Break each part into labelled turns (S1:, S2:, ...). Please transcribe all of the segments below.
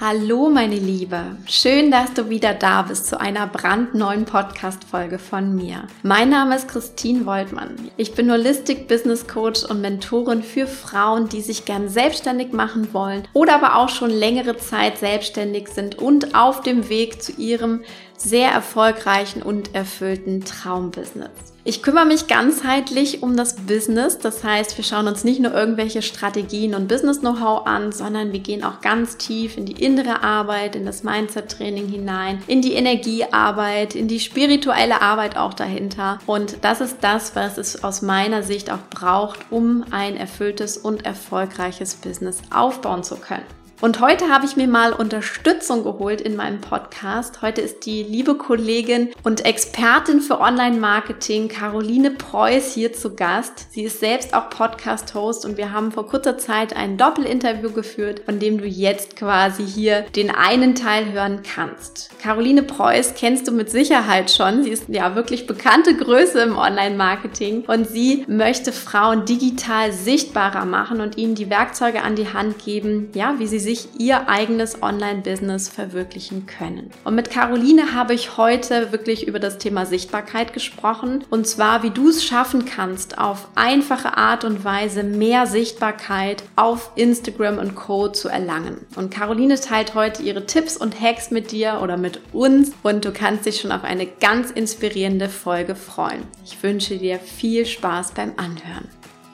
S1: Hallo meine Liebe, schön, dass du wieder da bist zu einer brandneuen Podcast-Folge von mir. Mein Name ist Christine Woltmann. Ich bin Holistic Business Coach und Mentorin für Frauen, die sich gern selbstständig machen wollen oder aber auch schon längere Zeit selbstständig sind und auf dem Weg zu ihrem sehr erfolgreichen und erfüllten Traumbusiness. Ich kümmere mich ganzheitlich um das Business, das heißt, wir schauen uns nicht nur irgendwelche Strategien und Business-Know-how an, sondern wir gehen auch ganz tief in die innere Arbeit, in das Mindset-Training hinein, in die Energiearbeit, in die spirituelle Arbeit auch dahinter. Und das ist das, was es aus meiner Sicht auch braucht, um ein erfülltes und erfolgreiches Business aufbauen zu können. Und heute habe ich mir mal Unterstützung geholt in meinem Podcast. Heute ist die liebe Kollegin und Expertin für Online-Marketing Caroline Preuß hier zu Gast. Sie ist selbst auch Podcast-Host und wir haben vor kurzer Zeit ein Doppelinterview geführt, von dem du jetzt quasi hier den einen Teil hören kannst. Caroline Preuß kennst du mit Sicherheit schon. Sie ist ja wirklich bekannte Größe im Online-Marketing und sie möchte Frauen digital sichtbarer machen und ihnen die Werkzeuge an die Hand geben, ja, wie sie sich ihr eigenes Online-Business verwirklichen können. Und mit Caroline habe ich heute wirklich über das Thema Sichtbarkeit gesprochen und zwar, wie du es schaffen kannst, auf einfache Art und Weise mehr Sichtbarkeit auf Instagram und Co. zu erlangen. Und Caroline teilt heute ihre Tipps und Hacks mit dir oder mit uns und du kannst dich schon auf eine ganz inspirierende Folge freuen. Ich wünsche dir viel Spaß beim Anhören.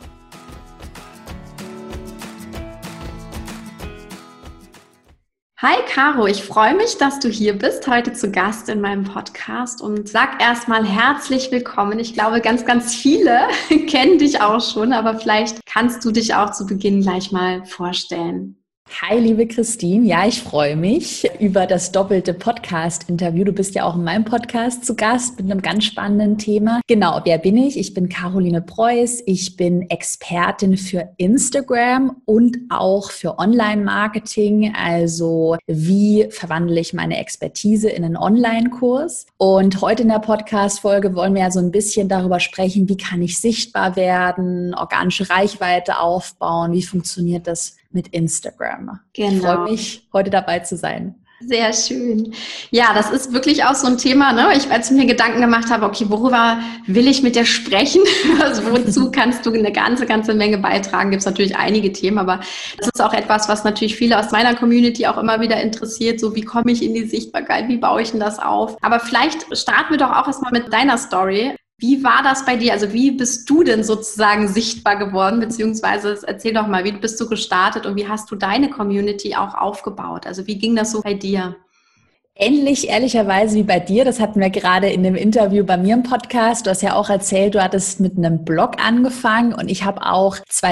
S1: Hi Caro, ich freue mich, dass du hier bist, heute zu Gast in meinem Podcast und sag erstmal herzlich willkommen. Ich glaube, ganz, ganz viele kennen dich auch schon, aber vielleicht kannst du dich auch zu Beginn gleich mal vorstellen.
S2: Hi, liebe Christine. Ja, ich freue mich über das doppelte Podcast-Interview. Du bist ja auch in meinem Podcast zu Gast mit einem ganz spannenden Thema. Genau, wer bin ich? Ich bin Caroline Preuß. Ich bin Expertin für Instagram und auch für Online-Marketing. Also wie verwandle ich meine Expertise in einen Online-Kurs? Und heute in der Podcast-Folge wollen wir ja so ein bisschen darüber sprechen, wie kann ich sichtbar werden, organische Reichweite aufbauen, wie funktioniert das mit Instagram. Genau. Ich freue mich, heute dabei zu sein.
S1: Sehr schön. Ja, das ist wirklich auch so ein Thema, ne? Als ich mir Gedanken gemacht habe, okay, worüber will ich mit dir sprechen? Also wozu kannst du eine ganze Menge beitragen? Gibt es natürlich einige Themen, aber das ist auch etwas, was natürlich viele aus meiner Community auch immer wieder interessiert. So, wie komme ich in die Sichtbarkeit? Wie baue ich denn das auf? Aber vielleicht starten wir doch auch erstmal mit deiner Story. Wie war das bei dir? Also wie bist du denn sozusagen sichtbar geworden? Beziehungsweise erzähl doch mal, wie bist du gestartet und wie hast du deine Community auch aufgebaut? Also wie ging das so bei dir?
S2: Ähnlich, ehrlicherweise wie bei dir. Das hatten wir gerade in dem Interview bei mir im Podcast. Du hast ja auch erzählt, du hattest mit einem Blog angefangen und ich habe auch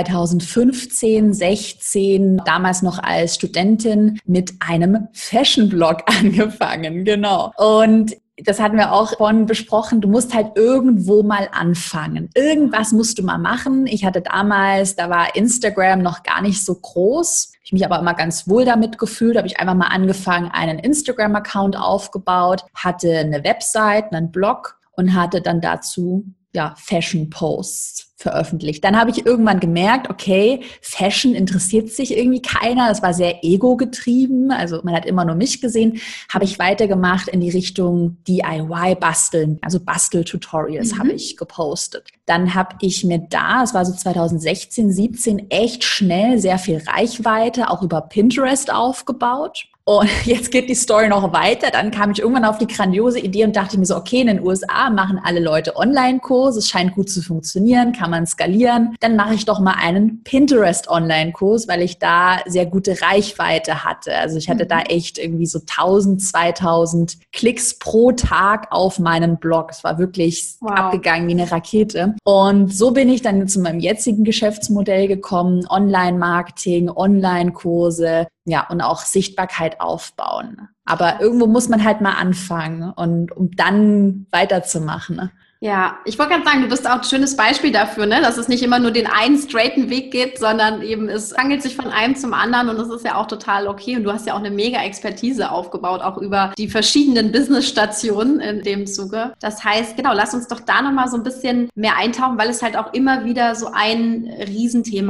S2: 2015, 16, damals noch als Studentin mit einem Fashion-Blog angefangen. Genau. Und das hatten wir auch vorhin besprochen, du musst halt irgendwo mal anfangen. Irgendwas musst du mal machen. Ich hatte damals, da war Instagram noch gar nicht so groß. Ich mich aber immer ganz wohl damit gefühlt, habe ich einfach mal angefangen, einen Instagram-Account aufgebaut, hatte eine Website, einen Blog und hatte dann dazu Fashion-Posts veröffentlicht. Dann habe ich irgendwann gemerkt, okay, Fashion interessiert sich irgendwie keiner. Das war sehr ego-getrieben, also man hat immer nur mich gesehen. Habe ich weitergemacht in die Richtung DIY-Basteln, also Bastel-Tutorials habe ich gepostet. Dann habe ich mir es war so 2016, 17, echt schnell sehr viel Reichweite, auch über Pinterest aufgebaut. Und jetzt geht die Story noch weiter. Dann kam ich irgendwann auf die grandiose Idee und dachte mir so, okay, in den USA machen alle Leute Online-Kurse. Es scheint gut zu funktionieren, kann man skalieren. Dann mache ich doch mal einen Pinterest-Online-Kurs, weil ich da sehr gute Reichweite hatte. Also ich hatte da echt irgendwie so 1000, 2000 Klicks pro Tag auf meinen Blog. Es war wirklich abgegangen wie eine Rakete. Und so bin ich dann zu meinem jetzigen Geschäftsmodell gekommen. Online-Marketing, Online-Kurse. Ja, und auch Sichtbarkeit aufbauen. Aber irgendwo muss man halt mal anfangen und um dann weiterzumachen.
S1: Ja, ich wollte gerade sagen, du bist auch ein schönes Beispiel dafür, ne? Dass es nicht immer nur den einen straighten Weg gibt, sondern eben es hangelt sich von einem zum anderen und das ist ja auch total okay. Und du hast ja auch eine mega Expertise aufgebaut, auch über die verschiedenen Business-Stationen in dem Zuge. Das heißt, genau, lass uns doch da nochmal so ein bisschen mehr eintauchen, weil es halt auch immer wieder so ein Riesenthema ist.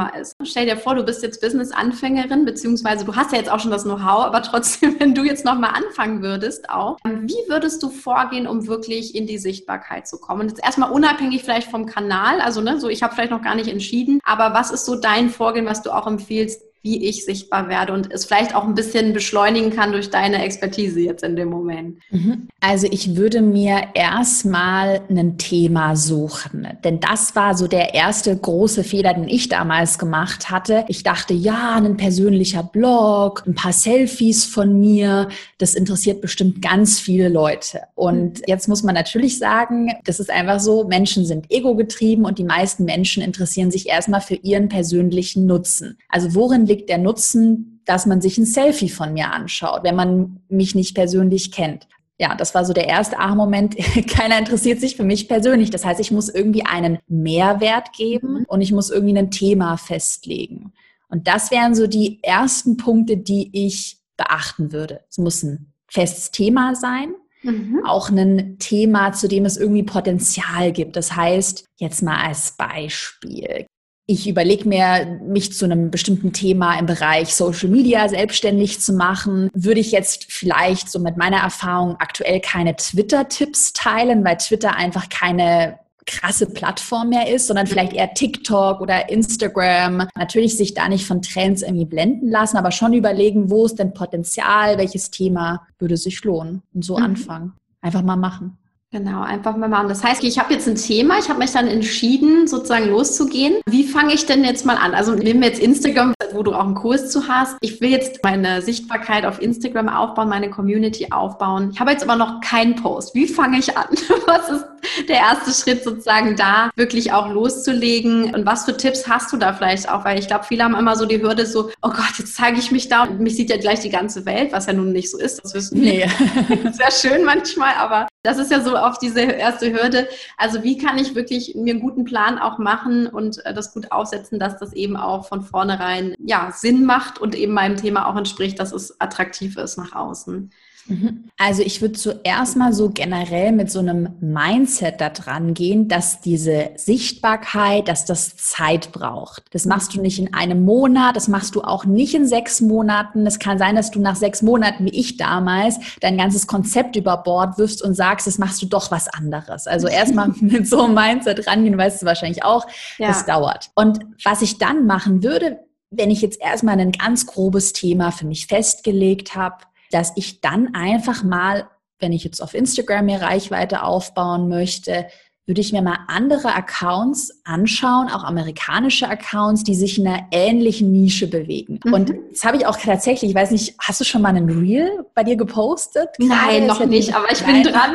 S1: Stell dir vor, du bist jetzt Business-Anfängerin, beziehungsweise du hast ja jetzt auch schon das Know-how, aber trotzdem, wenn du jetzt nochmal anfangen würdest auch, wie würdest du vorgehen, um wirklich in die Sichtbarkeit zu kommen? Und jetzt erstmal unabhängig vielleicht vom Kanal, also so ich habe vielleicht noch gar nicht entschieden, aber was ist so dein Vorgehen, was du auch empfiehlst, wie ich sichtbar werde und es vielleicht auch ein bisschen beschleunigen kann durch deine Expertise jetzt in dem Moment?
S2: Also ich würde mir erstmal ein Thema suchen, denn das war so der erste große Fehler, den ich damals gemacht hatte. Ich dachte, ja, ein persönlicher Blog, ein paar Selfies von mir, das interessiert bestimmt ganz viele Leute. Und jetzt muss man natürlich sagen, das ist einfach so, Menschen sind ego-getrieben und die meisten Menschen interessieren sich erstmal für ihren persönlichen Nutzen. Also worin liegt der Nutzen, dass man sich ein Selfie von mir anschaut, wenn man mich nicht persönlich kennt? Ja, das war so der erste Aha-Moment. Keiner interessiert sich für mich persönlich. Das heißt, ich muss irgendwie einen Mehrwert geben und ich muss irgendwie ein Thema festlegen. Und das wären so die ersten Punkte, die ich beachten würde. Es muss ein festes Thema sein. Auch ein Thema, zu dem es irgendwie Potenzial gibt. Das heißt, jetzt mal als Beispiel. Ich überlege mir, mich zu einem bestimmten Thema im Bereich Social Media selbstständig zu machen. Würde ich jetzt vielleicht so mit meiner Erfahrung aktuell keine Twitter-Tipps teilen, weil Twitter einfach keine krasse Plattform mehr ist, sondern vielleicht eher TikTok oder Instagram. Natürlich sich da nicht von Trends irgendwie blenden lassen, aber schon überlegen, wo ist denn Potenzial, welches Thema würde sich lohnen und so anfangen. Einfach mal machen.
S1: Genau, einfach mal machen. Das heißt, ich habe jetzt ein Thema, ich habe mich dann entschieden, sozusagen loszugehen. Wie fange ich denn jetzt mal an? Also nehmen wir jetzt Instagram, wo du auch einen Kurs zu hast. Ich will jetzt meine Sichtbarkeit auf Instagram aufbauen, meine Community aufbauen. Ich habe jetzt aber noch keinen Post. Wie fange ich an? Was ist der erste Schritt sozusagen da, wirklich auch loszulegen? Und was für Tipps hast du da vielleicht auch? Weil ich glaube, viele haben immer so die Hürde so, oh Gott, jetzt zeige ich mich da und mich sieht ja gleich die ganze Welt, was ja nun nicht so ist. Das wissen wir. Nee. Sehr schön manchmal, aber das ist ja so auf diese erste Hürde. Also wie kann ich wirklich mir einen guten Plan auch machen und das gut aufsetzen, dass das eben auch von vornherein Sinn macht und eben meinem Thema auch entspricht, dass es attraktiv ist nach außen.
S2: Also ich würde zuerst mal so generell mit so einem Mindset da dran gehen, dass diese Sichtbarkeit, dass das Zeit braucht. Das machst du nicht in einem Monat, das machst du auch nicht in 6 Monaten. Es kann sein, dass du nach 6 Monaten, wie ich damals, dein ganzes Konzept über Bord wirfst und sagst, jetzt machst du doch was anderes. Also erstmal mit so einem Mindset rangehen, weißt du wahrscheinlich auch, das dauert. Und was ich dann machen würde, wenn ich jetzt erstmal ein ganz grobes Thema für mich festgelegt habe, dass ich dann einfach mal, wenn ich jetzt auf Instagram mir Reichweite aufbauen möchte, würde ich mir mal andere Accounts anschauen, auch amerikanische Accounts, die sich in einer ähnlichen Nische bewegen. Und das habe ich auch tatsächlich, ich weiß nicht, hast du schon mal einen Reel bei dir gepostet?
S1: Nein, noch nicht, aber ich bin dran.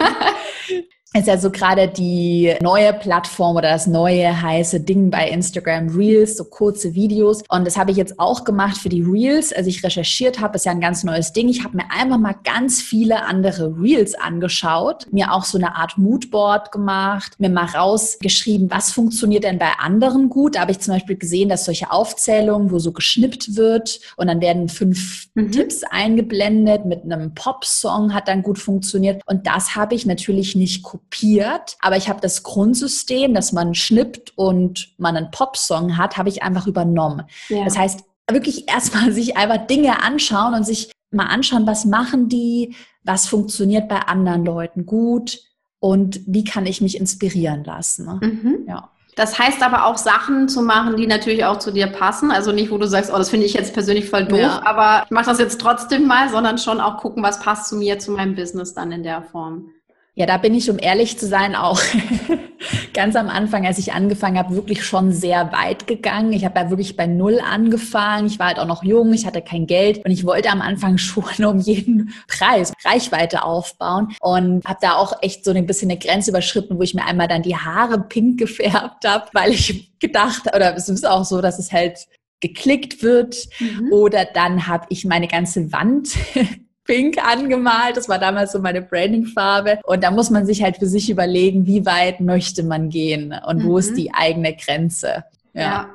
S2: Ist ja so gerade die neue Plattform oder das neue heiße Ding bei Instagram, Reels, so kurze Videos. Und das habe ich jetzt auch gemacht für die Reels. Als ich recherchiert habe, ist ja ein ganz neues Ding. Ich habe mir einfach mal ganz viele andere Reels angeschaut, mir auch so eine Art Moodboard gemacht, mir mal rausgeschrieben, was funktioniert denn bei anderen gut. Da habe ich zum Beispiel gesehen, dass solche Aufzählungen, wo so geschnippt wird und dann werden 5 Tipps eingeblendet mit einem Pop-Song, hat dann gut funktioniert. Und das habe ich natürlich nicht kopiert, aber ich habe das Grundsystem, dass man schnippt und man einen Pop-Song hat, habe ich einfach übernommen. Ja. Das heißt, wirklich erstmal sich einfach Dinge anschauen und sich mal anschauen, was machen die, was funktioniert bei anderen Leuten gut und wie kann ich mich inspirieren lassen. Ne? Ja.
S1: Das heißt aber auch Sachen zu machen, die natürlich auch zu dir passen. Also nicht, wo du sagst, oh, das finde ich jetzt persönlich voll doof, aber ich mache das jetzt trotzdem mal, sondern schon auch gucken, was passt zu mir, zu meinem Business dann in der Form.
S2: Ja, da bin ich, um ehrlich zu sein, auch ganz am Anfang, als ich angefangen habe, wirklich schon sehr weit gegangen. Ich habe ja wirklich bei 0 angefangen. Ich war halt auch noch jung, ich hatte kein Geld und ich wollte am Anfang schon um jeden Preis Reichweite aufbauen und habe da auch echt so ein bisschen eine Grenze überschritten, wo ich mir einmal dann die Haare pink gefärbt habe, weil ich gedacht, oder es ist auch so, dass es halt geklickt wird oder dann habe ich meine ganze Wand pink angemalt. Das war damals so meine Branding-Farbe. Und da muss man sich halt für sich überlegen, wie weit möchte man gehen und wo ist die eigene Grenze.
S1: Ja.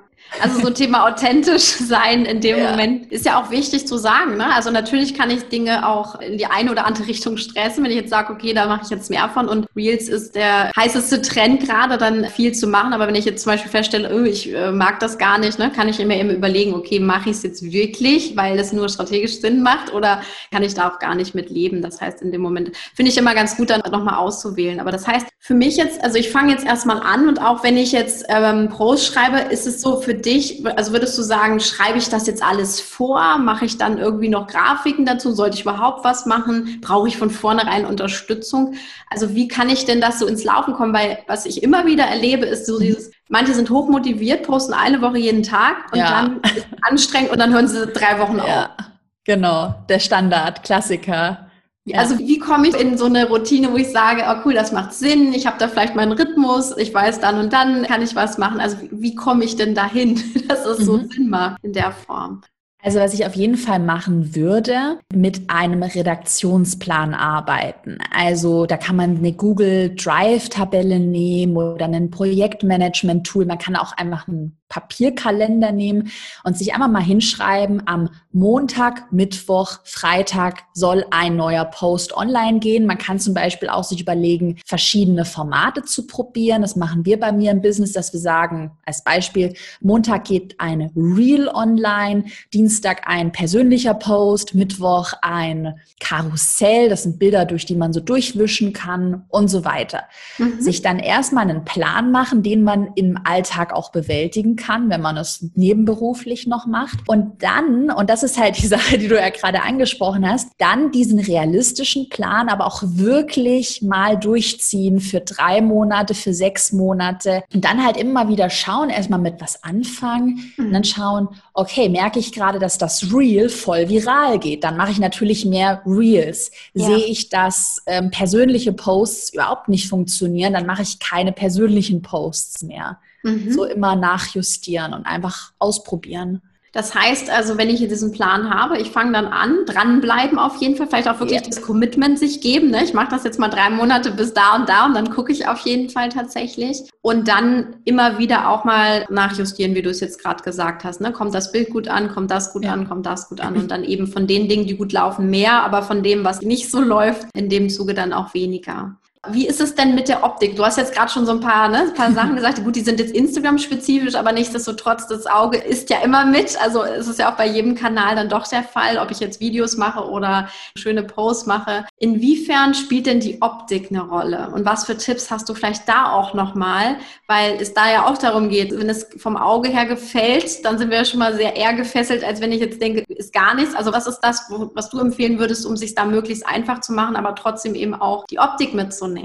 S1: Also so Thema authentisch sein in dem Moment ist ja auch wichtig zu sagen, ne? Also natürlich kann ich Dinge auch in die eine oder andere Richtung stressen, wenn ich jetzt sage, okay, da mache ich jetzt mehr von und Reels ist der heißeste Trend gerade, dann viel zu machen. Aber wenn ich jetzt zum Beispiel feststelle, ich mag das gar nicht, ne, kann ich immer überlegen, okay, mache ich es jetzt wirklich, weil es nur strategisch Sinn macht oder kann ich da auch gar nicht mit leben? Das heißt, in dem Moment finde ich immer ganz gut, dann nochmal auszuwählen. Aber das heißt, für mich jetzt, also ich fange jetzt erstmal an und auch wenn ich jetzt Posts schreibe, ist es so für dich, also würdest du sagen, schreibe ich das jetzt alles vor? Mache ich dann irgendwie noch Grafiken dazu? Sollte ich überhaupt was machen? Brauche ich von vornherein Unterstützung? Also wie kann ich denn das so ins Laufen kommen? Weil was ich immer wieder erlebe, ist so dieses, manche sind hochmotiviert, posten eine Woche jeden Tag und dann ist es anstrengend und dann hören sie 3 Wochen auf.
S2: Genau, der Standard, Klassiker.
S1: Ja. Also wie komme ich in so eine Routine, wo ich sage, oh cool, das macht Sinn, ich habe da vielleicht meinen Rhythmus, ich weiß dann und dann kann ich was machen. Also wie komme ich denn dahin, dass es so Sinn macht in der Form?
S2: Also was ich auf jeden Fall machen würde, mit einem Redaktionsplan arbeiten. Also da kann man eine Google Drive-Tabelle nehmen oder ein Projektmanagement-Tool. Man kann auch einfach einen Papierkalender nehmen und sich einfach mal hinschreiben, am Montag, Mittwoch, Freitag soll ein neuer Post online gehen. Man kann zum Beispiel auch sich überlegen, verschiedene Formate zu probieren. Das machen wir bei mir im Business, dass wir sagen, als Beispiel, Montag geht ein Reel online, Dienstag ein persönlicher Post, Mittwoch ein Karussell, das sind Bilder, durch die man so durchwischen kann und so weiter. Sich dann erstmal einen Plan machen, den man im Alltag auch bewältigen kann, wenn man es nebenberuflich noch macht. Und dann, und das ist halt die Sache, die du ja gerade angesprochen hast, dann diesen realistischen Plan aber auch wirklich mal durchziehen für 3 Monate, für 6 Monate und dann halt immer wieder schauen, erstmal mit was anfangen und dann schauen, okay, merke ich gerade, dass das Reel voll viral geht, dann mache ich natürlich mehr Reels. Sehe ich, dass persönliche Posts überhaupt nicht funktionieren, dann mache ich keine persönlichen Posts mehr. So immer nachjustieren und einfach ausprobieren.
S1: Das heißt also, wenn ich hier diesen Plan habe, ich fange dann an, dranbleiben auf jeden Fall, vielleicht auch wirklich das Commitment sich geben. Ne? Ich mache das jetzt mal 3 Monate bis da und dann gucke ich auf jeden Fall tatsächlich. Und dann immer wieder auch mal nachjustieren, wie du es jetzt gerade gesagt hast. Ne? Kommt das Bild gut an, kommt das gut an, kommt das gut an. Und dann eben von den Dingen, die gut laufen, mehr, aber von dem, was nicht so läuft, in dem Zuge dann auch weniger. Wie ist es denn mit der Optik? Du hast jetzt gerade schon so ein paar Sachen gesagt. Gut, die sind jetzt Instagram-spezifisch, aber nichtsdestotrotz, das Auge ist ja immer mit. Also es ist ja auch bei jedem Kanal dann doch der Fall, ob ich jetzt Videos mache oder schöne Posts mache. Inwiefern spielt denn die Optik eine Rolle? Und was für Tipps hast du vielleicht da auch nochmal? Weil es da ja auch darum geht, wenn es vom Auge her gefällt, dann sind wir ja schon mal sehr eher gefesselt, als wenn ich jetzt denke, ist gar nichts. Also was ist das, was du empfehlen würdest, um es sich da möglichst einfach zu machen, aber trotzdem eben auch die Optik mitzunehmen?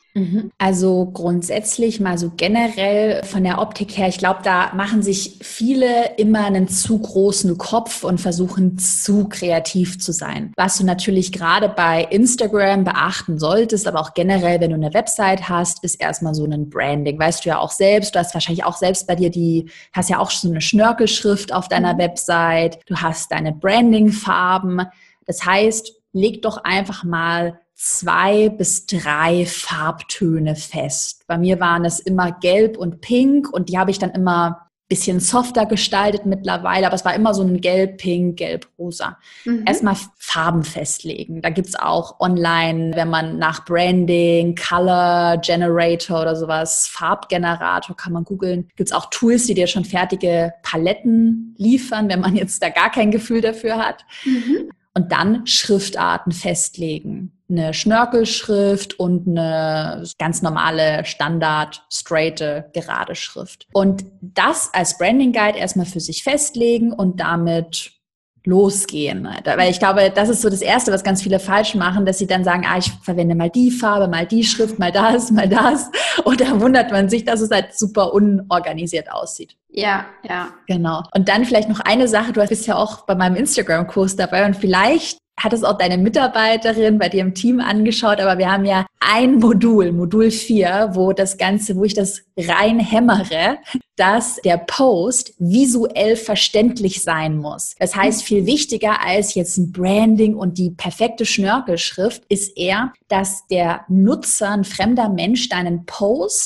S2: Also grundsätzlich mal so generell von der Optik her, ich glaube, da machen sich viele immer einen zu großen Kopf und versuchen zu kreativ zu sein. Was du natürlich gerade bei Instagram beachten solltest, aber auch generell, wenn du eine Website hast, ist erstmal so ein Branding. Weißt du ja auch selbst, du hast wahrscheinlich auch selbst bei dir hast ja auch so eine Schnörkelschrift auf deiner Website, du hast deine Brandingfarben. Das heißt, leg doch einfach mal 2 bis 3 Farbtöne fest. Bei mir waren es immer gelb und pink und die habe ich dann immer ein bisschen softer gestaltet mittlerweile, aber es war immer so ein gelb, pink, gelb, rosa. Erstmal Farben festlegen. Da gibt's auch online, wenn man nach Branding, Color Generator oder sowas, Farbgenerator kann man googeln. Gibt's auch Tools, die dir schon fertige Paletten liefern, wenn man jetzt da gar kein Gefühl dafür hat. Und dann Schriftarten festlegen. Eine Schnörkelschrift und eine ganz normale, Standard, straighte, gerade Schrift. Und das als Branding Guide erstmal für sich festlegen und damit losgehen. Weil ich glaube, das ist so das Erste, was ganz viele falsch machen, dass sie dann sagen, ich verwende mal die Farbe, mal die Schrift, mal das. Und dann wundert man sich, dass es halt super unorganisiert aussieht.
S1: Ja.
S2: Genau. Und dann vielleicht noch eine Sache, du bist ja auch bei meinem Instagram-Kurs dabei und vielleicht hat es auch deine Mitarbeiterin bei dir im Team angeschaut, aber wir haben ja ein Modul 4, wo ich das rein hämmere, dass der Post visuell verständlich sein muss. Das heißt, viel wichtiger als jetzt ein Branding und die perfekte Schnörkelschrift ist eher, dass der Nutzer, ein fremder Mensch, deinen Post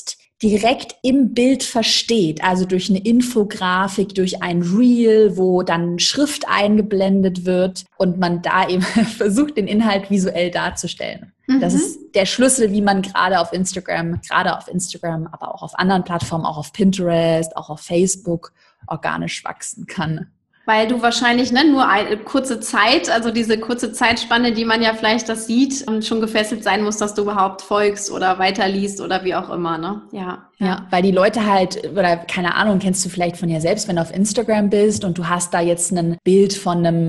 S2: direkt im Bild versteht, also durch eine Infografik, durch ein Reel, wo dann Schrift eingeblendet wird und man da eben versucht, den Inhalt visuell darzustellen. Das ist der Schlüssel, wie man gerade auf Instagram, aber auch auf anderen Plattformen, auch auf Pinterest, auch auf Facebook organisch wachsen kann.
S1: Weil du wahrscheinlich nur eine kurze Zeit, also diese kurze Zeitspanne, die man ja vielleicht das sieht, schon gefesselt sein muss, dass du überhaupt folgst oder weiterliest oder wie auch immer, ne?
S2: Ja, weil die Leute halt, oder keine Ahnung, kennst du vielleicht von dir selbst, wenn du auf Instagram bist und du hast da jetzt ein Bild von einem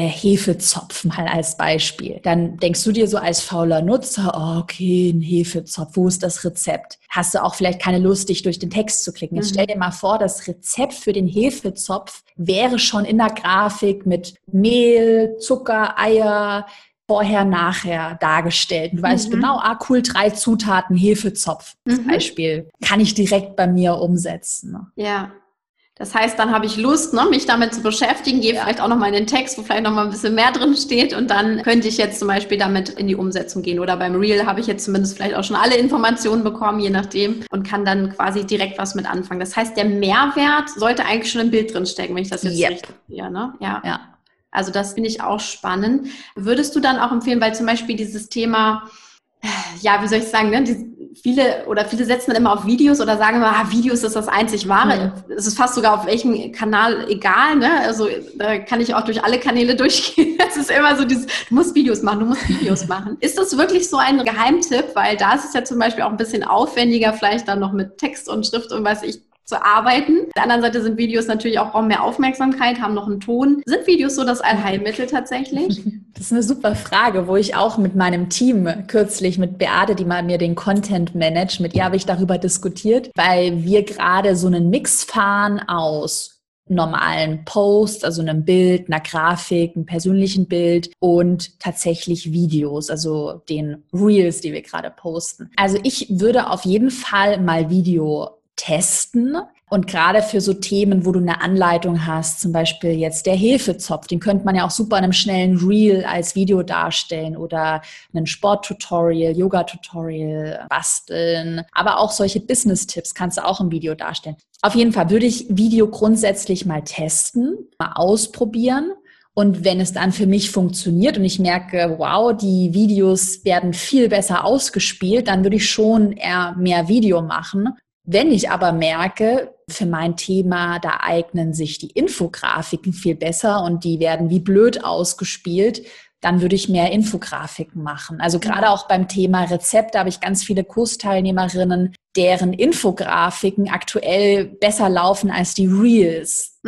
S2: Hefezopf mal als Beispiel. Dann denkst du dir so als fauler Nutzer, oh, okay, ein Hefezopf, wo ist das Rezept? Hast du auch vielleicht keine Lust, dich durch den Text zu klicken. Jetzt stell dir mal vor, das Rezept für den Hefezopf wäre schon in der Grafik mit Mehl, Zucker, Eier, vorher, nachher dargestellt. Du weißt genau, cool, 3 Zutaten, Hefezopf zum Beispiel. Kann ich direkt bei mir umsetzen. Ne?
S1: Ja. Das heißt, dann habe ich Lust, mich damit zu beschäftigen, gehe vielleicht auch nochmal in den Text, wo vielleicht nochmal ein bisschen mehr drin steht und dann könnte ich jetzt zum Beispiel damit in die Umsetzung gehen. Oder beim Reel habe ich jetzt zumindest vielleicht auch schon alle Informationen bekommen, je nachdem, und kann dann quasi direkt was mit anfangen. Das heißt, der Mehrwert sollte eigentlich schon im Bild drin stecken, wenn ich das jetzt richtig sehe, ne? Ja. Also das finde ich auch spannend. Würdest du dann auch empfehlen, weil zum Beispiel dieses Thema, ja, wie soll ich sagen, ne? Viele setzen dann immer auf Videos oder sagen immer, Videos ist das einzig Wahre. Es ist fast sogar auf welchem Kanal egal, ne? Also da kann ich auch durch alle Kanäle durchgehen. Es ist immer so dieses, du musst Videos machen. Ist das wirklich so ein Geheimtipp? Weil da ist es ja zum Beispiel auch ein bisschen aufwendiger, vielleicht dann noch mit Text und Schrift und zu arbeiten. Auf der anderen Seite sind Videos natürlich auch, brauchen mehr Aufmerksamkeit, haben noch einen Ton. Sind Videos so das Allheilmittel tatsächlich?
S2: Das ist eine super Frage, wo ich auch mit meinem Team kürzlich, mit Beate, die mal mir den Content managt, mit ihr habe ich darüber diskutiert, weil wir gerade so einen Mix fahren aus normalen Posts, also einem Bild, einer Grafik, einem persönlichen Bild und tatsächlich Videos, also den Reels, die wir gerade posten. Also ich würde auf jeden Fall mal Video testen und gerade für so Themen, wo du eine Anleitung hast, zum Beispiel jetzt der Hefezopf, den könnte man ja auch super in einem schnellen Reel als Video darstellen oder ein Sporttutorial, Yoga-Tutorial basteln, aber auch solche Business-Tipps kannst du auch im Video darstellen. Auf jeden Fall würde ich Video grundsätzlich mal testen, mal ausprobieren. Und wenn es dann für mich funktioniert und ich merke, wow, die Videos werden viel besser ausgespielt, dann würde ich schon eher mehr Video machen. Wenn ich aber merke, für mein Thema, da eignen sich die Infografiken viel besser und die werden wie blöd ausgespielt, dann würde ich mehr Infografiken machen. Also gerade auch beim Thema Rezepte habe ich ganz viele Kursteilnehmerinnen, deren Infografiken aktuell besser laufen als die Reels.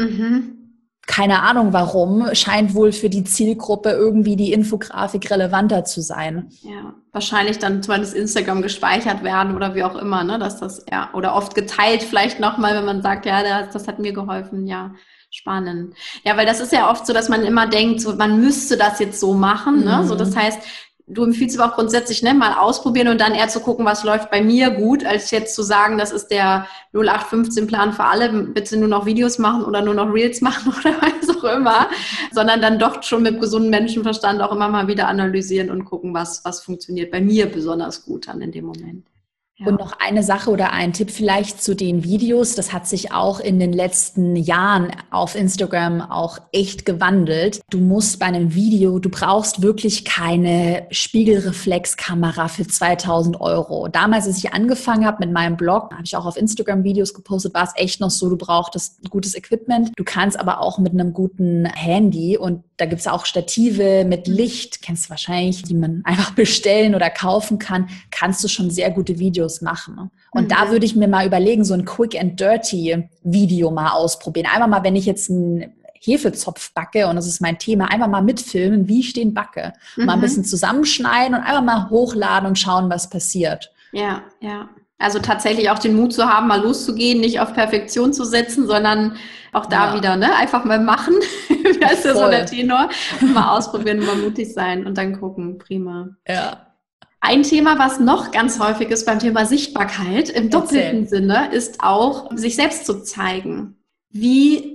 S2: Keine Ahnung warum, scheint wohl für die Zielgruppe irgendwie die Infografik relevanter zu sein.
S1: Ja, wahrscheinlich dann zumindest Instagram gespeichert werden oder wie auch immer, ne, dass das, oder oft geteilt vielleicht nochmal, wenn man sagt, ja, das hat mir geholfen, ja, spannend. Ja, weil das ist ja oft so, dass man immer denkt, so, man müsste das jetzt so machen, ne, so, das heißt, du empfiehlst aber auch grundsätzlich, ne, mal ausprobieren und dann eher zu gucken, was läuft bei mir gut, als jetzt zu sagen, das ist der 0815-Plan für alle, bitte nur noch Videos machen oder nur noch Reels machen oder was auch immer, sondern dann doch schon mit gesundem Menschenverstand auch immer mal wieder analysieren und gucken, was funktioniert bei mir besonders gut dann in dem Moment. Ja.
S2: Und noch eine Sache oder ein Tipp vielleicht zu den Videos. Das hat sich auch in den letzten Jahren auf Instagram auch echt gewandelt. Du musst bei einem Video, du brauchst wirklich keine Spiegelreflexkamera für 2.000 €. Damals, als ich angefangen habe mit meinem Blog, habe ich auch auf Instagram Videos gepostet, war es echt noch so, du brauchtest gutes Equipment. Du kannst aber auch mit einem guten Handy und da gibt es auch Stative mit Licht, kennst du wahrscheinlich, die man einfach bestellen oder kaufen kann, kannst du schon sehr gute Videos machen. Und da würde ich mir mal überlegen, so ein Quick and Dirty Video mal ausprobieren. Einfach mal, wenn ich jetzt einen Hefezopf backe und das ist mein Thema, einfach mal mitfilmen, wie ich den backe. Mal ein bisschen zusammenschneiden und einfach mal hochladen und schauen, was passiert.
S1: Ja, ja. Also tatsächlich auch den Mut zu haben, mal loszugehen, nicht auf Perfektion zu setzen, sondern auch da wieder, ne, einfach mal machen. Wie heißt ja so der Tenor? Mal ausprobieren, mal mutig sein und dann gucken. Prima.
S2: Ja.
S1: Ein Thema, was noch ganz häufig ist beim Thema Sichtbarkeit im doppelten Sinne, ist auch, sich selbst zu zeigen. Wie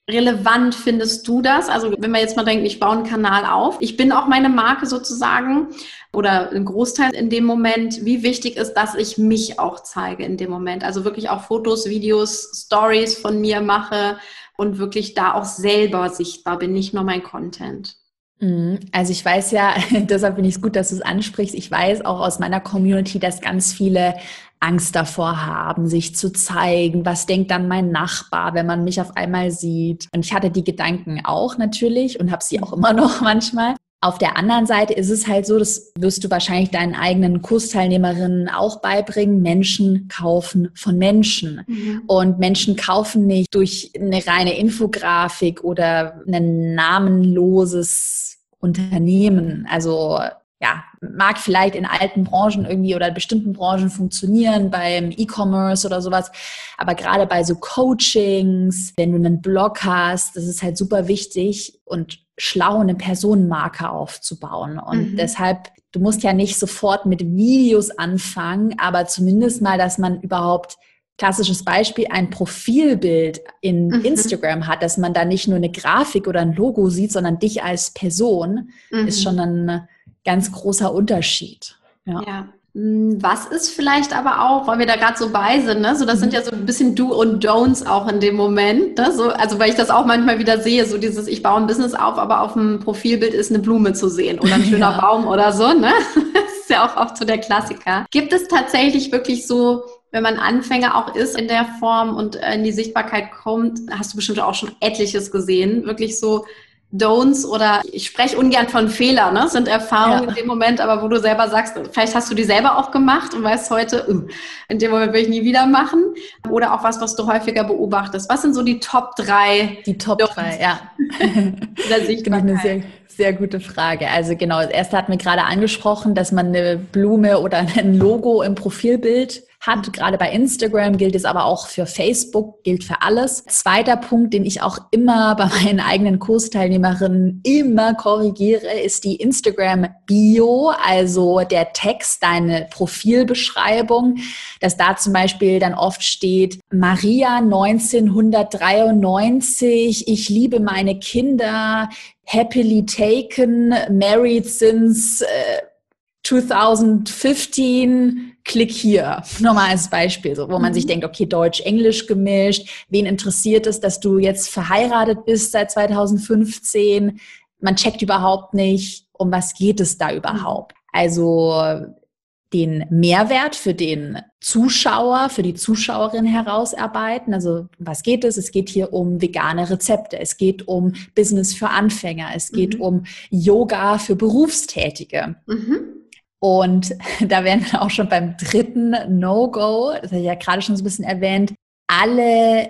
S1: relevant findest du das? Also wenn man jetzt mal denkt, ich baue einen Kanal auf, ich bin auch meine Marke sozusagen oder ein Großteil in dem Moment, wie wichtig ist, dass ich mich auch zeige in dem Moment? Also wirklich auch Fotos, Videos, Stories von mir mache und wirklich da auch selber sichtbar bin, nicht nur mein Content.
S2: Also ich weiß ja, deshalb finde ich es gut, dass du es ansprichst. Ich weiß auch aus meiner Community, dass ganz viele Angst davor haben, sich zu zeigen. Was denkt dann mein Nachbar, wenn man mich auf einmal sieht? Und ich hatte die Gedanken auch natürlich und habe sie auch immer noch manchmal. Auf der anderen Seite ist es halt so, das wirst du wahrscheinlich deinen eigenen Kursteilnehmerinnen auch beibringen, Menschen kaufen von Menschen. Und Menschen kaufen nicht durch eine reine Infografik oder ein namenloses Unternehmen. Also ja, mag vielleicht in alten Branchen irgendwie oder in bestimmten Branchen funktionieren, beim E-Commerce oder sowas. Aber gerade bei so Coachings, wenn du einen Blog hast, das ist halt super wichtig und schlau, eine Personenmarke aufzubauen. Und deshalb, du musst ja nicht sofort mit Videos anfangen, aber zumindest mal, dass man überhaupt, klassisches Beispiel, ein Profilbild in Instagram hat, dass man da nicht nur eine Grafik oder ein Logo sieht, sondern dich als Person, ist schon ein ganz großer Unterschied.
S1: Ja. Was ist vielleicht aber auch, weil wir da gerade so bei sind, ne? So, das sind ja so ein bisschen Do und Don'ts auch in dem Moment, ne? So, also weil ich das auch manchmal wieder sehe, so dieses, ich baue ein Business auf, aber auf dem Profilbild ist eine Blume zu sehen oder ein schöner Baum oder so, ne? Das ist ja auch oft so der Klassiker. Gibt es tatsächlich wirklich so, wenn man Anfänger auch ist in der Form und in die Sichtbarkeit kommt, hast du bestimmt auch schon etliches gesehen, wirklich so Don'ts oder ich spreche ungern von Fehlern, ne? Sind Erfahrungen in dem Moment, aber wo du selber sagst, vielleicht hast du die selber auch gemacht und weißt heute, in dem Moment will ich nie wieder machen. Oder auch was du häufiger beobachtest. Was sind so die Top 3?
S2: Die Top 3, ja.
S1: Der Sichtbarkeit.
S2: Eine sehr, sehr gute Frage. Also genau, das erste hatten wir gerade angesprochen, dass man eine Blume oder ein Logo im Profilbild hat. Gerade bei Instagram gilt es aber auch für Facebook, gilt für alles. Zweiter Punkt, den ich auch immer bei meinen eigenen Kursteilnehmerinnen immer korrigiere, ist die Instagram-Bio, also der Text, deine Profilbeschreibung, dass da zum Beispiel dann oft steht, Maria 1993, ich liebe meine Kinder, happily taken, married since 2015, klick hier. Nochmal als Beispiel, so, wo man sich denkt, okay, Deutsch-Englisch gemischt. Wen interessiert es, dass du jetzt verheiratet bist seit 2015? Man checkt überhaupt nicht, um was geht es da überhaupt. Also den Mehrwert für den Zuschauer, für die Zuschauerin herausarbeiten. Also was geht es? Es geht hier um vegane Rezepte. Es geht um Business für Anfänger. Es geht um Yoga für Berufstätige. Und da wären wir auch schon beim dritten No-Go, das habe ich ja gerade schon so ein bisschen erwähnt, alle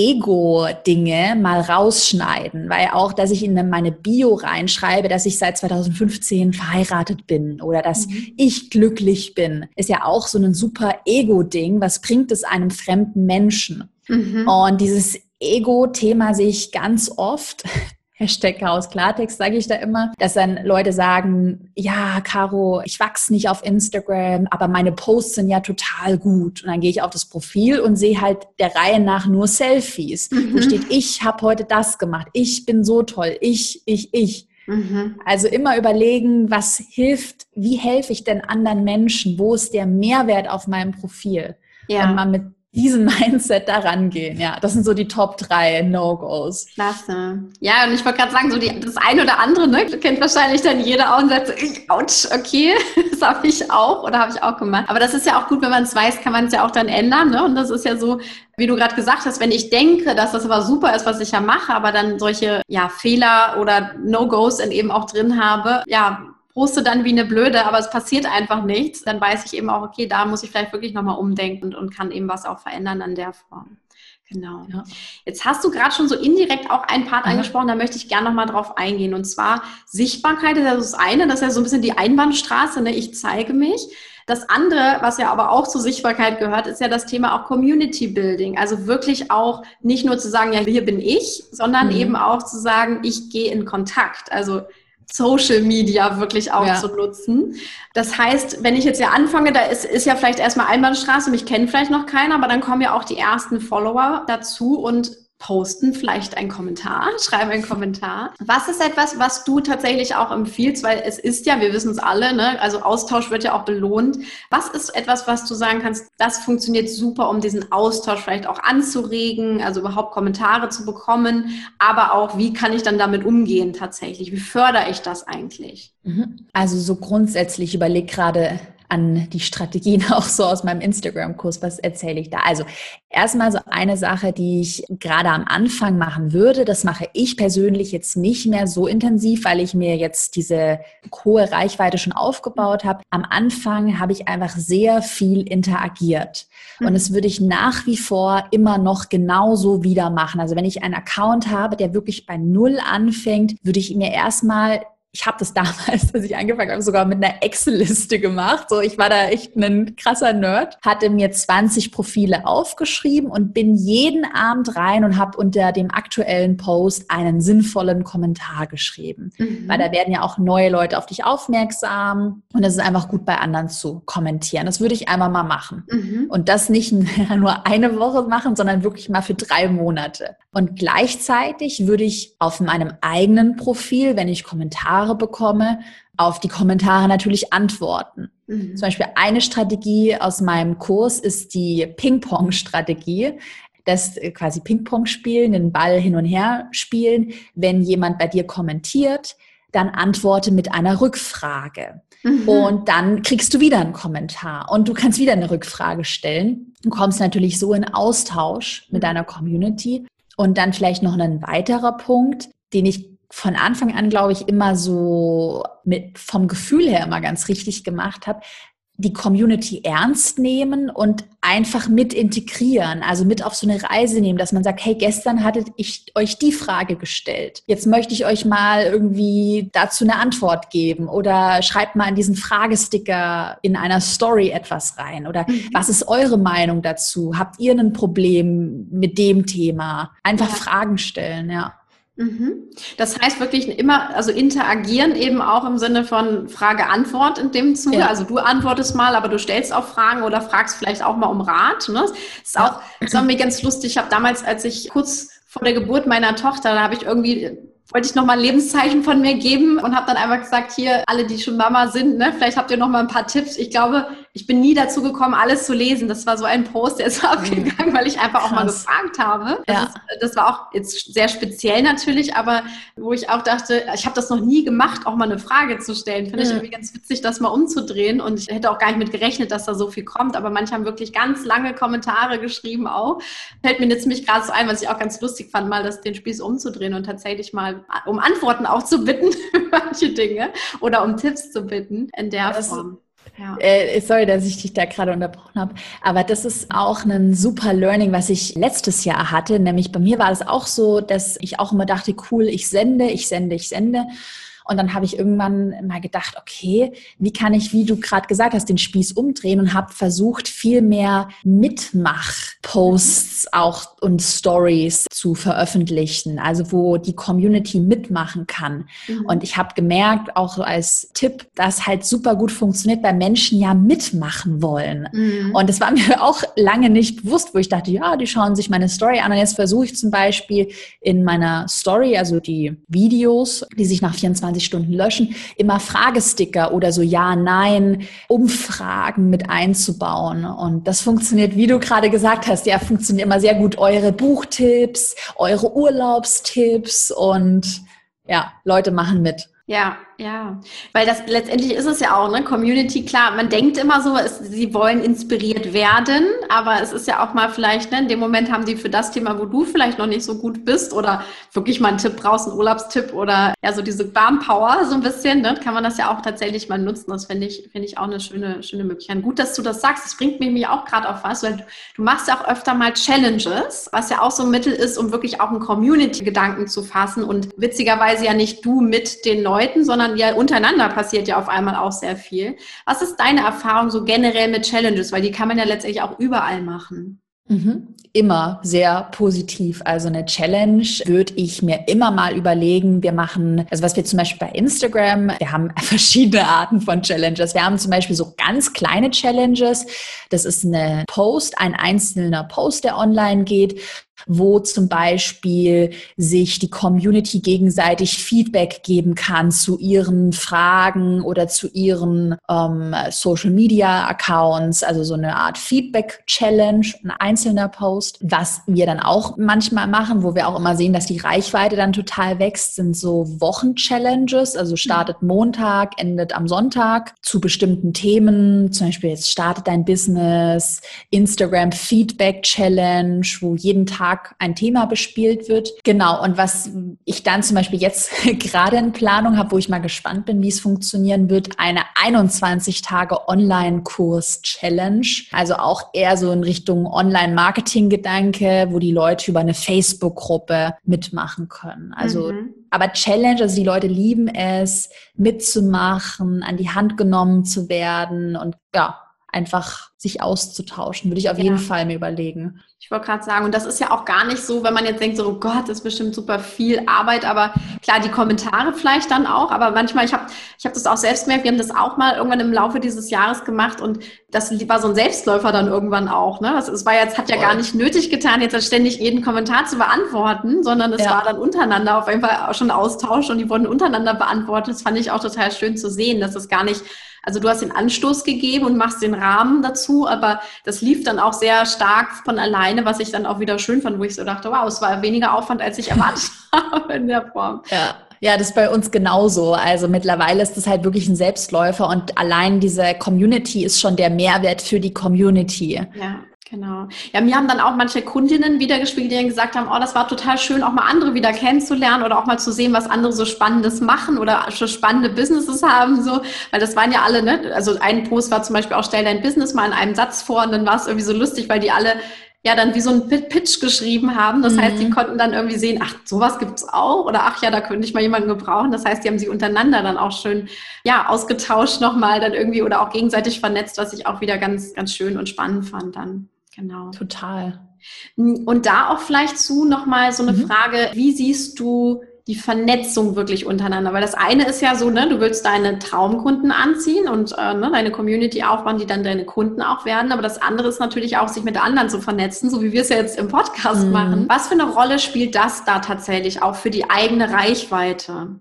S2: Ego-Dinge mal rausschneiden, weil auch, dass ich in meine Bio reinschreibe, dass ich seit 2015 verheiratet bin oder dass ich glücklich bin, ist ja auch so ein super Ego-Ding. Was bringt es einem fremden Menschen? Und dieses Ego-Thema sehe ich ganz oft, Hashtag Chaos Klartext, sage ich da immer, dass dann Leute sagen, ja, Caro, ich wachse nicht auf Instagram, aber meine Posts sind ja total gut. Und dann gehe ich auf das Profil und sehe halt der Reihe nach nur Selfies. Wo steht, ich habe heute das gemacht, ich bin so toll, ich. Also immer überlegen, was hilft, wie helfe ich denn anderen Menschen, wo ist der Mehrwert auf meinem Profil? Und mal mit diesem Mindset da rangehen. Ja, das sind so die Top 3 No-Gos.
S1: Klasse. Ja, und ich wollte gerade sagen, so das eine oder andere, ne, kennt wahrscheinlich dann jeder auch und sagt so, ouch, okay, das habe ich auch oder habe ich auch gemacht. Aber das ist ja auch gut, wenn man es weiß, kann man es ja auch dann ändern, ne? Und das ist ja so, wie du gerade gesagt hast, wenn ich denke, dass das aber super ist, was ich ja mache, aber dann solche Fehler oder No-Gos dann eben auch drin habe, poste dann wie eine Blöde, aber es passiert einfach nichts, dann weiß ich eben auch, okay, da muss ich vielleicht wirklich nochmal umdenken und kann eben was auch verändern an der Form. Genau. Ja. Jetzt hast du gerade schon so indirekt auch einen Part angesprochen, da möchte ich gerne nochmal drauf eingehen. Und zwar Sichtbarkeit ist ja so das eine, das ist ja so ein bisschen die Einbahnstraße, ne? Ich zeige mich. Das andere, was ja aber auch zur Sichtbarkeit gehört, ist ja das Thema auch Community Building. Also wirklich auch nicht nur zu sagen, ja, hier bin ich, sondern eben auch zu sagen, ich gehe in Kontakt. Also Social Media wirklich auch zu nutzen. Das heißt, wenn ich jetzt anfange, da ist ja vielleicht erstmal Einbahnstraße, mich kennt vielleicht noch keiner, aber dann kommen ja auch die ersten Follower dazu und posten, vielleicht einen Kommentar, schreiben einen Kommentar. Was ist etwas, was du tatsächlich auch empfiehlst? Weil es ist ja, wir wissen es alle, ne? Also Austausch wird ja auch belohnt. Was ist etwas, was du sagen kannst, das funktioniert super, um diesen Austausch vielleicht auch anzuregen, also überhaupt Kommentare zu bekommen, aber auch, wie kann ich dann damit umgehen tatsächlich? Wie fördere ich das eigentlich?
S2: Also so grundsätzlich, ich überlege gerade an die Strategien auch so aus meinem Instagram-Kurs, was erzähle ich da? Also erstmal so eine Sache, die ich gerade am Anfang machen würde, das mache ich persönlich jetzt nicht mehr so intensiv, weil ich mir jetzt diese hohe Reichweite schon aufgebaut habe. Am Anfang habe ich einfach sehr viel interagiert und das würde ich nach wie vor immer noch genauso wieder machen. Also wenn ich einen Account habe, der wirklich bei Null anfängt, würde ich mir erstmal, ich habe das damals, als ich angefangen habe, sogar mit einer Excel-Liste gemacht. So, ich war da echt ein krasser Nerd. Hatte mir 20 Profile aufgeschrieben und bin jeden Abend rein und habe unter dem aktuellen Post einen sinnvollen Kommentar geschrieben. Weil da werden ja auch neue Leute auf dich aufmerksam und es ist einfach gut, bei anderen zu kommentieren. Das würde ich einmal mal machen. Und das nicht nur eine Woche machen, sondern wirklich mal für 3 Monate. Und gleichzeitig würde ich auf meinem eigenen Profil, wenn ich Kommentare bekomme, auf die Kommentare natürlich antworten. Zum Beispiel eine Strategie aus meinem Kurs ist die Ping-Pong-Strategie. Das quasi Ping-Pong spielen, den Ball hin und her spielen. Wenn jemand bei dir kommentiert, dann antworte mit einer Rückfrage. Und dann kriegst du wieder einen Kommentar und du kannst wieder eine Rückfrage stellen. Du kommst natürlich so in Austausch mit deiner Community. Und dann vielleicht noch ein weiterer Punkt, den ich von Anfang an, glaube ich, immer so vom Gefühl her immer ganz richtig gemacht habe, die Community ernst nehmen und einfach mit integrieren, also mit auf so eine Reise nehmen, dass man sagt, hey, gestern hattet ich euch die Frage gestellt. Jetzt möchte ich euch mal irgendwie dazu eine Antwort geben oder schreibt mal in diesen Fragesticker in einer Story etwas rein oder was ist eure Meinung dazu? Habt ihr ein Problem mit dem Thema? Einfach Fragen stellen, ja.
S1: Das heißt wirklich immer, also interagieren eben auch im Sinne von Frage-Antwort in dem Zuge. Ja. Also du antwortest mal, aber du stellst auch Fragen oder fragst vielleicht auch mal um Rat. Ne? Das war mir ganz lustig. Ich habe damals, als ich kurz vor der Geburt meiner Tochter, da wollte ich nochmal ein Lebenszeichen von mir geben und habe dann einfach gesagt, hier, alle, die schon Mama sind, ne, vielleicht habt ihr noch mal ein paar Tipps. Ich glaube, ich bin nie dazu gekommen, alles zu lesen. Das war so ein Post, der ist aufgegangen, weil ich einfach auch mal gefragt habe. Das war auch jetzt sehr speziell natürlich, aber wo ich auch dachte, ich habe das noch nie gemacht, auch mal eine Frage zu stellen. Finde ich irgendwie ganz witzig, das mal umzudrehen. Und ich hätte auch gar nicht mit gerechnet, dass da so viel kommt. Aber manche haben wirklich ganz lange Kommentare geschrieben auch. Fällt mir jetzt nämlich gerade so ein, was ich auch ganz lustig fand, mal den Spieß umzudrehen und tatsächlich mal um Antworten auch zu bitten für manche Dinge oder um Tipps zu bitten in der Form.
S2: Ja. Sorry, dass ich dich da gerade unterbrochen habe, aber das ist auch ein super Learning, was ich letztes Jahr hatte, nämlich bei mir war es auch so, dass ich auch immer dachte, cool, ich sende. Und dann habe ich irgendwann mal gedacht, okay, wie kann ich, wie du gerade gesagt hast, den Spieß umdrehen und habe versucht, viel mehr Mitmach-Posts auch und Stories zu veröffentlichen, also wo die Community mitmachen kann. Und ich habe gemerkt, auch so als Tipp, dass halt super gut funktioniert, weil Menschen ja mitmachen wollen. Und das war mir auch lange nicht bewusst, wo ich dachte, ja, die schauen sich meine Story an. Und jetzt versuche ich zum Beispiel in meiner Story, also die Videos, die sich nach 24 Stunden löschen, immer Fragesticker oder so Ja, Nein, Umfragen mit einzubauen. Und das funktioniert, wie du gerade gesagt hast, ja, funktioniert immer sehr gut. Eure Buchtipps, eure Urlaubstipps und ja, Leute machen mit.
S1: Ja, weil das letztendlich ist es ja auch, ne, Community, klar, man denkt immer so, sie wollen inspiriert werden, aber es ist ja auch mal vielleicht, ne, in dem Moment haben die für das Thema, wo du vielleicht noch nicht so gut bist oder wirklich mal einen Tipp brauchst, einen Urlaubstipp oder ja, so diese Warmpower so ein bisschen, ne, kann man das ja auch tatsächlich mal nutzen. Das finde ich auch eine schöne Möglichkeit. Gut, dass du das sagst, das bringt mich auch gerade auf was, weil du machst ja auch öfter mal Challenges, was ja auch so ein Mittel ist, um wirklich auch einen Community-Gedanken zu fassen und witzigerweise ja nicht du mit den Leuten, sondern ja untereinander passiert ja auf einmal auch sehr viel. Was ist deine Erfahrung so generell mit Challenges? Weil die kann man ja letztendlich auch überall machen.
S2: Immer sehr positiv. Also eine Challenge würde ich mir immer mal überlegen. Wir machen, also was wir zum Beispiel bei Instagram, wir haben verschiedene Arten von Challenges. Wir haben zum Beispiel so ganz kleine Challenges. Das ist ein einzelner Post, der online geht. wo zum Beispiel sich die Community gegenseitig Feedback geben kann zu ihren Fragen oder zu ihren Social-Media-Accounts, also so eine Art Feedback-Challenge, ein einzelner Post. Was wir dann auch manchmal machen, wo wir auch immer sehen, dass die Reichweite dann total wächst, sind so Wochen-Challenges, also startet Montag, endet am Sonntag zu bestimmten Themen, zum Beispiel jetzt startet dein Business, Instagram Feedback Challenge, wo jeden Tag ein Thema bespielt wird. Genau, und was ich dann zum Beispiel jetzt gerade in Planung habe, wo ich mal gespannt bin, wie es funktionieren wird, eine 21 Tage Online-Kurs Challenge, also auch eher so in Richtung Online-Marketing-Gedanke, wo die Leute über eine Facebook-Gruppe mitmachen können. Also aber Challenge, also die Leute lieben es, mitzumachen, an die Hand genommen zu werden und ja, einfach sich auszutauschen, würde ich auf jeden Fall mir überlegen.
S1: Ich wollte gerade sagen, und das ist ja auch gar nicht so, wenn man jetzt denkt, so, oh Gott, das ist bestimmt super viel Arbeit, aber klar, die Kommentare vielleicht dann auch, aber manchmal, ich hab das auch selbst gemerkt, wir haben das auch mal irgendwann im Laufe dieses Jahres gemacht und das war so ein Selbstläufer dann irgendwann auch, ne? Es war jetzt, hat ja gar nicht nötig getan, jetzt ständig jeden Kommentar zu beantworten, sondern es war dann untereinander auf jeden Fall auch schon Austausch und die wurden untereinander beantwortet. Das fand ich auch total schön zu sehen, dass es gar nicht, also du hast den Anstoß gegeben und machst den Rahmen dazu, aber das lief dann auch sehr stark von alleine, was ich dann auch wieder schön fand, wo ich so dachte, wow, es war weniger Aufwand, als ich erwartet habe in der Form.
S2: Ja, das ist bei uns genauso. Also mittlerweile ist das halt wirklich ein Selbstläufer und allein diese Community ist schon der Mehrwert für die Community.
S1: Ja. Genau. Ja, mir haben dann auch manche Kundinnen wiedergespiegelt, die dann gesagt haben, oh, das war total schön, auch mal andere wieder kennenzulernen oder auch mal zu sehen, was andere so Spannendes machen oder schon spannende Businesses haben, so. Weil das waren ja alle, ne? Also ein Post war zum Beispiel auch, stell dein Business mal in einem Satz vor und dann war es irgendwie so lustig, weil die alle ja dann wie so ein Pitch geschrieben haben. Das heißt, die konnten dann irgendwie sehen, ach, sowas gibt's auch oder ach ja, da könnte ich mal jemanden gebrauchen. Das heißt, die haben sich untereinander dann auch schön ausgetauscht nochmal dann irgendwie oder auch gegenseitig vernetzt, was ich auch wieder ganz, ganz schön und spannend fand dann. Genau.
S2: Total.
S1: Und da auch vielleicht zu nochmal so eine Frage, wie siehst du die Vernetzung wirklich untereinander? Weil das eine ist ja so, ne, du willst deine Traumkunden anziehen und deine Community aufbauen, die dann deine Kunden auch werden. Aber das andere ist natürlich auch, sich mit anderen zu vernetzen, so wie wir es ja jetzt im Podcast machen. Was für eine Rolle spielt das da tatsächlich auch für die eigene Reichweite?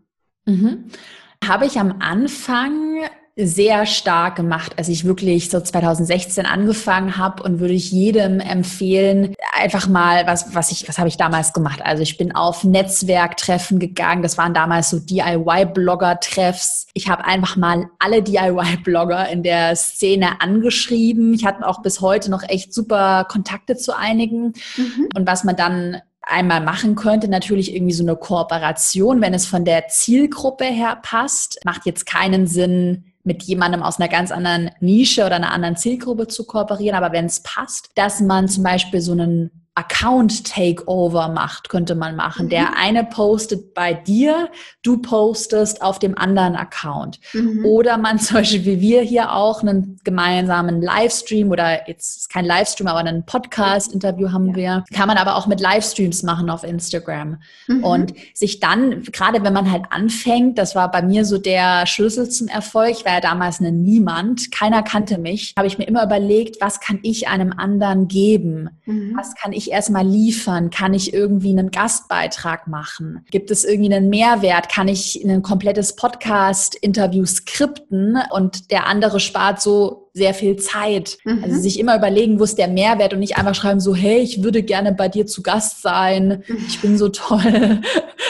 S2: Habe ich am Anfang sehr stark gemacht, als ich wirklich so 2016 angefangen habe und würde ich jedem empfehlen, einfach mal, was habe ich damals gemacht? Also ich bin auf Netzwerktreffen gegangen, das waren damals so DIY-Blogger-Treffs. Ich habe einfach mal alle DIY-Blogger in der Szene angeschrieben. Ich hatte auch bis heute noch echt super Kontakte zu einigen. Und was man dann einmal machen könnte, natürlich irgendwie so eine Kooperation, wenn es von der Zielgruppe her passt. Macht jetzt keinen Sinn, mit jemandem aus einer ganz anderen Nische oder einer anderen Zielgruppe zu kooperieren, aber wenn es passt, dass man zum Beispiel so einen Account-Takeover macht, könnte man machen. Der eine postet bei dir, du postest auf dem anderen Account. Oder man zum Beispiel, wie wir hier auch, einen gemeinsamen Livestream oder jetzt ist kein Livestream, aber ein Podcast-Interview haben wir. Kann man aber auch mit Livestreams machen auf Instagram. Und sich dann, gerade wenn man halt anfängt, das war bei mir so der Schlüssel zum Erfolg, ich war ja damals Niemand, keiner kannte mich, habe ich mir immer überlegt, was kann ich einem anderen geben? Was kann ich erstmal liefern? Kann ich irgendwie einen Gastbeitrag machen? Gibt es irgendwie einen Mehrwert? Kann ich ein komplettes Podcast-Interview skripten und der andere spart so sehr viel Zeit? Also sich immer überlegen, wo ist der Mehrwert und nicht einfach schreiben so, hey, ich würde gerne bei dir zu Gast sein. Ich bin so toll.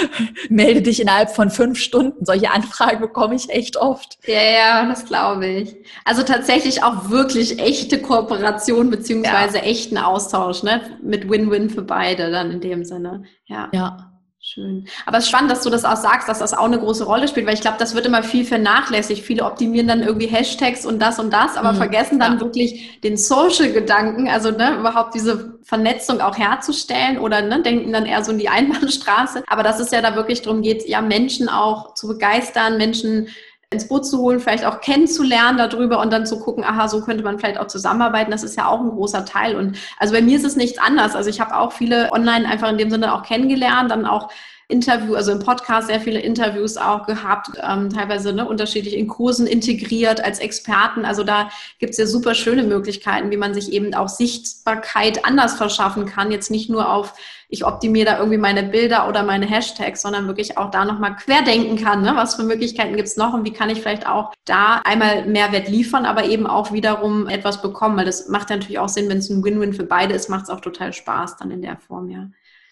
S2: Melde dich innerhalb von 5 Stunden. Solche Anfragen bekomme ich echt oft.
S1: Ja, das glaube ich. Also tatsächlich auch wirklich echte Kooperation beziehungsweise echten Austausch, ne? Mit Win-Win für beide dann in dem Sinne. Ja. Schön. Aber es ist spannend, dass du das auch sagst, dass das auch eine große Rolle spielt, weil ich glaube, das wird immer viel vernachlässigt. Viele optimieren dann irgendwie Hashtags und das, aber vergessen dann wirklich den Social-Gedanken, also überhaupt diese Vernetzung auch herzustellen oder denken dann eher so in die Einbahnstraße. Aber dass es ja da wirklich darum geht, ja, Menschen auch zu begeistern, Menschen ins Boot zu holen, vielleicht auch kennenzulernen darüber und dann zu gucken, aha, so könnte man vielleicht auch zusammenarbeiten. Das ist ja auch ein großer Teil. Und also bei mir ist es nichts anders. Also ich habe auch viele online einfach in dem Sinne auch kennengelernt, dann auch also im Podcast sehr viele Interviews auch gehabt, teilweise unterschiedlich in Kursen integriert als Experten. Also da gibt es ja super schöne Möglichkeiten, wie man sich eben auch Sichtbarkeit anders verschaffen kann. Jetzt nicht nur auf ich optimiere da irgendwie meine Bilder oder meine Hashtags, sondern wirklich auch da nochmal querdenken kann, ne? Was für Möglichkeiten gibt's noch und wie kann ich vielleicht auch da einmal Mehrwert liefern, aber eben auch wiederum etwas bekommen, weil das macht ja natürlich auch Sinn, wenn es ein Win-Win für beide ist, macht es auch total Spaß dann in der Form, ja.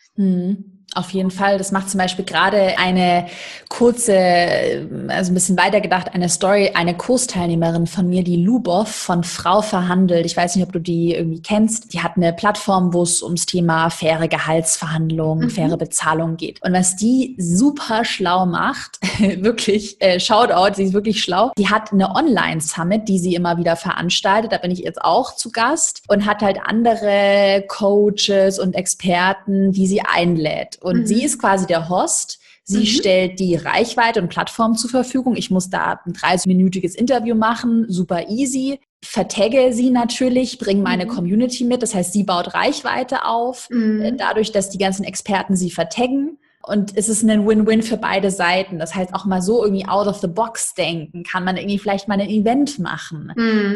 S2: Auf jeden Fall. Das macht zum Beispiel gerade eine kurze, also ein bisschen weitergedacht, eine Story, eine Kursteilnehmerin von mir, die Lubov von Frau verhandelt. Ich weiß nicht, ob du die irgendwie kennst. Die hat eine Plattform, wo es ums Thema faire Gehaltsverhandlungen, faire Bezahlung geht. Und was die super schlau macht, wirklich, Shoutout, sie ist wirklich schlau. Die hat eine Online-Summit, die sie immer wieder veranstaltet. Da bin ich jetzt auch zu Gast und hat halt andere Coaches und Experten, die sie einlädt. Und sie ist quasi der Host. Sie stellt die Reichweite und Plattform zur Verfügung. Ich muss da ein 30-minütiges Interview machen, super easy. Vertagge sie natürlich, bringe meine Community mit. Das heißt, sie baut Reichweite auf, dadurch, dass die ganzen Experten sie vertaggen. Und es ist ein Win-Win für beide Seiten. Das heißt, auch mal so irgendwie out of the box denken. Kann man irgendwie vielleicht mal ein Event machen?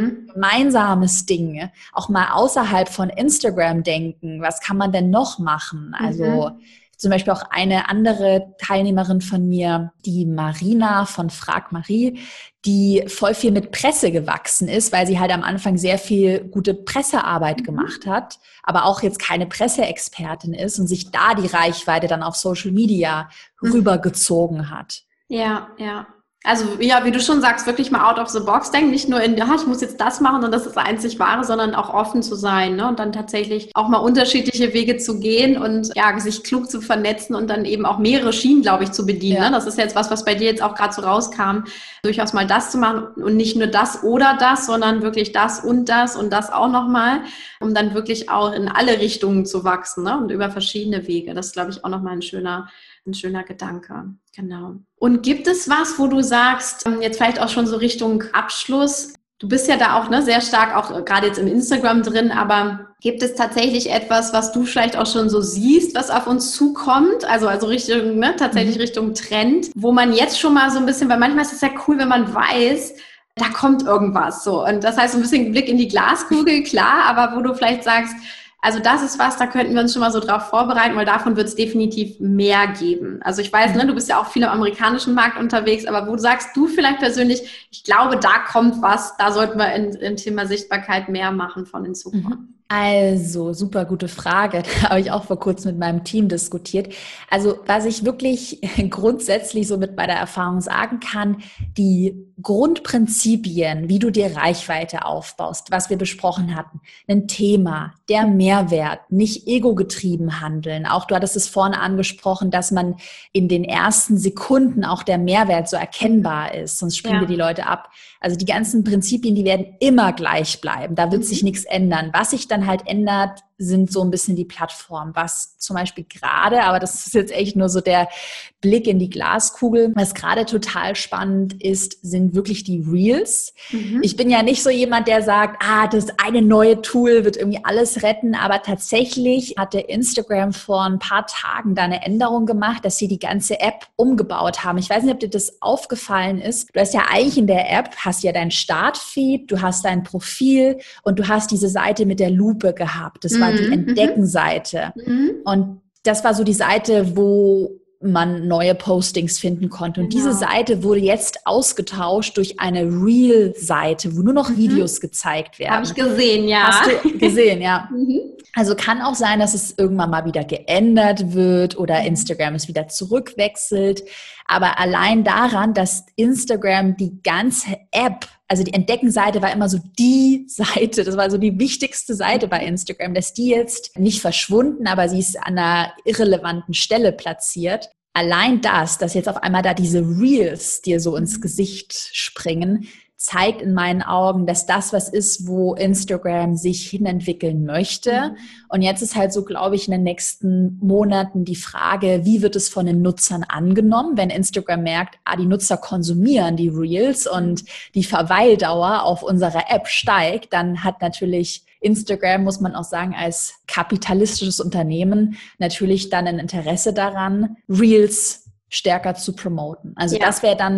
S2: Gemeinsames Ding. Auch mal außerhalb von Instagram denken. Was kann man denn noch machen? Also zum Beispiel auch eine andere Teilnehmerin von mir, die Marina von Frag Marie, die voll viel mit Presse gewachsen ist, weil sie halt am Anfang sehr viel gute Pressearbeit gemacht hat, aber auch jetzt keine Presseexpertin ist und sich da die Reichweite dann auf Social Media rübergezogen hat.
S1: Ja, ja. Also ja, wie du schon sagst, wirklich mal out of the box denken, nicht nur ich muss jetzt das machen und das ist das einzig Wahre, sondern auch offen zu sein, ne? Und dann tatsächlich auch mal unterschiedliche Wege zu gehen und ja, sich klug zu vernetzen und dann eben auch mehrere Schienen, glaube ich, zu bedienen. Ja. Ne? Das ist jetzt was bei dir jetzt auch gerade so rauskam, durchaus mal das zu machen und nicht nur das oder das, sondern wirklich das und das auch nochmal, um dann wirklich auch in alle Richtungen zu wachsen, ne? Und über verschiedene Wege. Das ist, glaube ich, auch nochmal ein schöner Gedanke. Genau. Und gibt es was, wo du sagst, jetzt vielleicht auch schon so Richtung Abschluss, du bist ja da auch sehr stark auch gerade jetzt im Instagram drin, aber gibt es tatsächlich etwas, was du vielleicht auch schon so siehst, was auf uns zukommt, also Richtung, tatsächlich Richtung Trend, wo man jetzt schon mal so ein bisschen, weil manchmal ist es ja cool, wenn man weiß, da kommt irgendwas so und das heißt so ein bisschen Blick in die Glaskugel, klar, aber wo du vielleicht sagst, also das ist was, da könnten wir uns schon mal so drauf vorbereiten, weil davon wird es definitiv mehr geben. Also ich weiß, du bist ja auch viel im amerikanischen Markt unterwegs, aber wo sagst du vielleicht persönlich, ich glaube, da kommt was, da sollten wir im Thema Sichtbarkeit mehr machen von in Zukunft.
S2: Also, super gute Frage. Da habe ich auch vor kurzem mit meinem Team diskutiert. Also, was ich wirklich grundsätzlich so mit meiner Erfahrung sagen kann, die Grundprinzipien, wie du dir Reichweite aufbaust, was wir besprochen hatten, ein Thema, der Mehrwert, nicht egogetrieben handeln. Auch du hattest es vorne angesprochen, dass man in den ersten Sekunden auch der Mehrwert so erkennbar ist, sonst springen wir die Leute ab. Also die ganzen Prinzipien, die werden immer gleich bleiben. Da wird sich nichts ändern. Was sich dann halt ändert, sind so ein bisschen die Plattformen. Was zum Beispiel gerade, aber das ist jetzt echt nur so der Blick in die Glaskugel, was gerade total spannend ist, sind wirklich die Reels. Ich bin ja nicht so jemand, der sagt, das eine neue Tool wird irgendwie alles retten, aber tatsächlich hatte Instagram vor ein paar Tagen da eine Änderung gemacht, dass sie die ganze App umgebaut haben. Ich weiß nicht, ob dir das aufgefallen ist. Du hast ja eigentlich in der App, hast ja dein Startfeed, du hast dein Profil und du hast diese Seite mit der Lupe gehabt. Das war die Entdeckenseite. Und das war so die Seite, wo man neue Postings finden konnte. Und diese Seite wurde jetzt ausgetauscht durch eine Reel-Seite, wo nur noch Videos gezeigt werden.
S1: Habe ich gesehen, ja.
S2: Hast du gesehen, ja. Also kann auch sein, dass es irgendwann mal wieder geändert wird oder Instagram es wieder zurückwechselt. Aber allein daran, dass Instagram die ganze App, also die Entdeckenseite war immer so die Seite, das war so die wichtigste Seite bei Instagram, dass die jetzt nicht verschwunden, aber sie ist an einer irrelevanten Stelle platziert. Allein das, dass jetzt auf einmal da diese Reels dir so ins Gesicht springen, zeigt in meinen Augen, dass das was ist, wo Instagram sich hinentwickeln möchte. Und jetzt ist halt so, glaube ich, in den nächsten Monaten die Frage, wie wird es von den Nutzern angenommen, wenn Instagram merkt, die Nutzer konsumieren die Reels und die Verweildauer auf unserer App steigt, dann hat natürlich Instagram, muss man auch sagen, als kapitalistisches Unternehmen natürlich dann ein Interesse daran, Reels stärker zu promoten. Also das wäre dann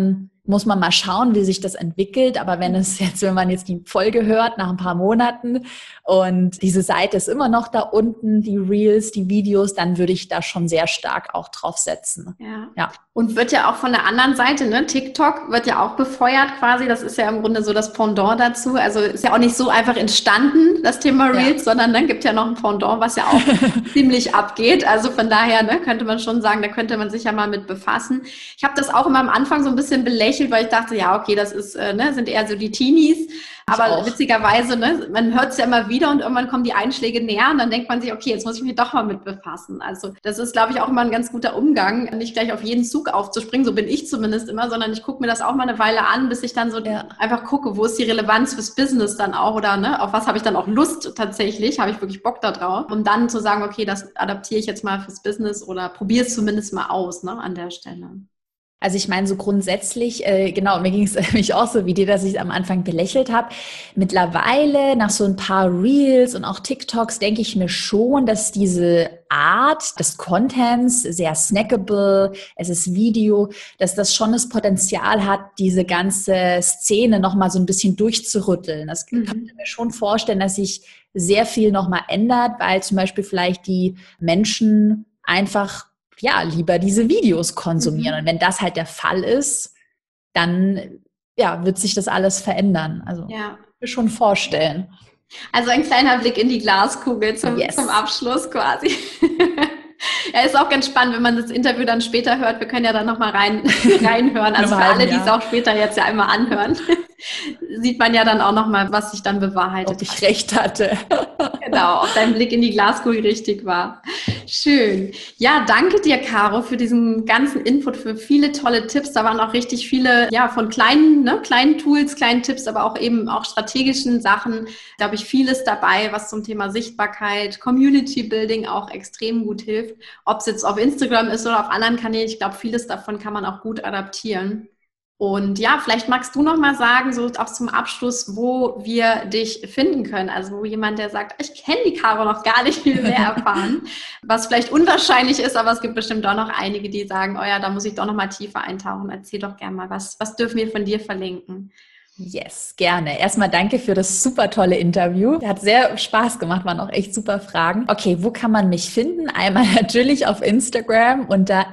S2: muss man mal schauen, wie sich das entwickelt. Aber wenn man jetzt die Folge hört nach ein paar Monaten und diese Seite ist immer noch da unten, die Reels, die Videos, dann würde ich da schon sehr stark auch drauf setzen.
S1: Ja. Und wird ja auch von der anderen Seite, ne, TikTok wird ja auch befeuert quasi. Das ist ja im Grunde so das Pendant dazu. Also ist ja auch nicht so einfach entstanden, das Thema Reels, sondern dann gibt ja noch ein Pendant, was ja auch ziemlich abgeht. Also von daher, ne, könnte man schon sagen, da könnte man sich ja mal mit befassen. Ich habe das auch immer am Anfang so ein bisschen belächelt, weil ich dachte, ja, okay, das ist, sind eher so die Teenies. Aber witzigerweise, ne, man hört es ja immer wieder und irgendwann kommen die Einschläge näher und dann denkt man sich, okay, jetzt muss ich mich doch mal mit befassen. Also das ist, glaube ich, auch immer ein ganz guter Umgang, nicht gleich auf jeden Zug aufzuspringen, so bin ich zumindest immer, sondern ich gucke mir das auch mal eine Weile an, bis ich dann so einfach gucke, wo ist die Relevanz fürs Business dann auch oder ne, auf was habe ich dann auch Lust tatsächlich, habe ich wirklich Bock da drauf, um dann zu sagen, okay, das adaptiere ich jetzt mal fürs Business oder probiere es zumindest mal aus, ne, an der Stelle.
S2: Also ich meine, so grundsätzlich, genau, mir ging es nämlich auch so wie dir, dass ich es am Anfang belächelt habe. Mittlerweile, nach so ein paar Reels und auch TikToks, denke ich mir schon, dass diese Art des Contents, sehr snackable, es ist Video, dass das schon das Potenzial hat, diese ganze Szene nochmal so ein bisschen durchzurütteln. Das könnte ich mir schon vorstellen, dass sich sehr viel nochmal ändert, weil zum Beispiel vielleicht die Menschen einfach lieber diese Videos konsumieren. Und wenn das halt der Fall ist, dann wird sich das alles verändern. Also ich mir schon vorstellen.
S1: Also ein kleiner Blick in die Glaskugel zum Abschluss quasi. Ja, ist auch ganz spannend, wenn man das Interview dann später hört. Wir können ja dann nochmal reinhören. Also für alle, die es auch später jetzt ja einmal anhören, sieht man ja dann auch nochmal, was sich dann bewahrheitet hat.
S2: Ob ich recht hatte.
S1: Genau, ob dein Blick in die Glaskugel richtig war. Schön. Ja, danke dir, Caro, für diesen ganzen Input, für viele tolle Tipps. Da waren auch richtig viele, von kleinen Tools, kleinen Tipps, aber auch eben auch strategischen Sachen, glaube ich, vieles dabei, was zum Thema Sichtbarkeit, Community Building auch extrem gut hilft. Ob es jetzt auf Instagram ist oder auf anderen Kanälen, ich glaube, vieles davon kann man auch gut adaptieren. Und vielleicht magst du noch mal sagen, so auch zum Abschluss, wo wir dich finden können. Also wo jemand, der sagt, ich kenne die Caro noch gar nicht, viel mehr erfahren, was vielleicht unwahrscheinlich ist, aber es gibt bestimmt auch noch einige, die sagen, oh ja, da muss ich doch noch mal tiefer eintauchen. Erzähl doch gerne mal, was dürfen wir von dir verlinken?
S2: Yes, gerne. Erstmal danke für das super tolle Interview. Hat sehr Spaß gemacht, waren auch echt super Fragen. Okay, wo kann man mich finden? Einmal natürlich auf Instagram unter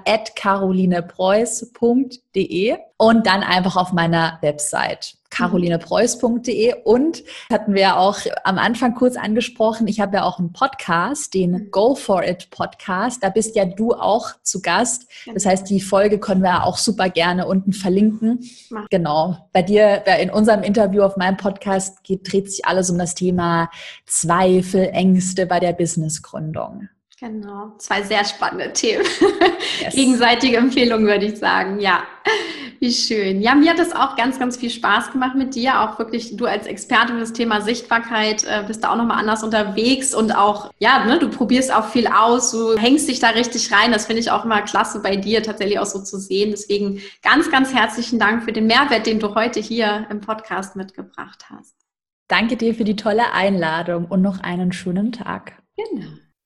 S2: @carolinepreuß.de und dann einfach auf meiner Website carolinepreuß.de. Und hatten wir auch am Anfang kurz angesprochen, ich habe ja auch einen Podcast, den Go For It Podcast. Da bist ja du auch zu Gast. Das heißt, die Folge können wir auch super gerne unten verlinken. Genau. Bei dir, in unserem Interview auf meinem Podcast dreht sich alles um das Thema Zweifel, Ängste bei der Businessgründung.
S1: Genau, 2 sehr spannende Themen. Yes. Gegenseitige Empfehlungen, würde ich sagen. Ja, wie schön. Ja, mir hat es auch ganz, ganz viel Spaß gemacht mit dir. Auch wirklich, du als Experte für das Thema Sichtbarkeit bist da auch nochmal anders unterwegs und auch, du probierst auch viel aus, du hängst dich da richtig rein. Das finde ich auch immer klasse bei dir, tatsächlich auch so zu sehen. Deswegen ganz, ganz herzlichen Dank für den Mehrwert, den du heute hier im Podcast mitgebracht hast.
S2: Danke dir für die tolle Einladung und noch einen schönen Tag.
S1: Genau.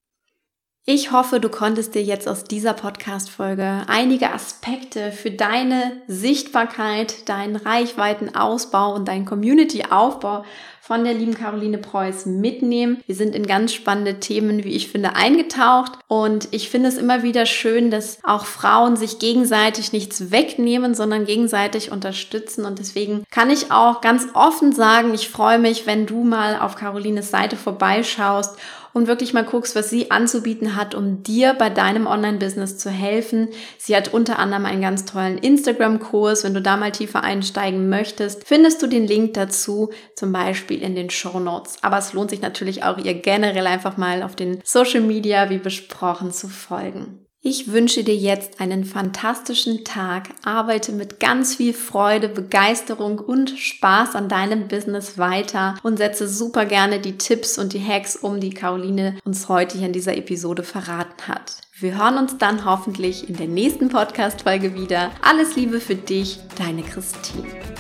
S1: Ich hoffe, du konntest dir jetzt aus dieser Podcast-Folge einige Aspekte für deine Sichtbarkeit, deinen Reichweitenausbau und deinen Community-Aufbau von der lieben Caroline Preuß mitnehmen. Wir sind in ganz spannende Themen, wie ich finde, eingetaucht und ich finde es immer wieder schön, dass auch Frauen sich gegenseitig nichts wegnehmen, sondern gegenseitig unterstützen und deswegen kann ich auch ganz offen sagen, ich freue mich, wenn du mal auf Carolines Seite vorbeischaust und wirklich mal guckst, was sie anzubieten hat, um dir bei deinem Online-Business zu helfen. Sie hat unter anderem einen ganz tollen Instagram-Kurs. Wenn du da mal tiefer einsteigen möchtest, findest du den Link dazu, zum Beispiel in den Shownotes. Aber es lohnt sich natürlich auch, ihr generell einfach mal auf den Social Media, wie besprochen, zu folgen. Ich wünsche dir jetzt einen fantastischen Tag, arbeite mit ganz viel Freude, Begeisterung und Spaß an deinem Business weiter und setze super gerne die Tipps und die Hacks um, die Caroline uns heute hier in dieser Episode verraten hat. Wir hören uns dann hoffentlich in der nächsten Podcast-Folge wieder. Alles Liebe für dich, deine Christine.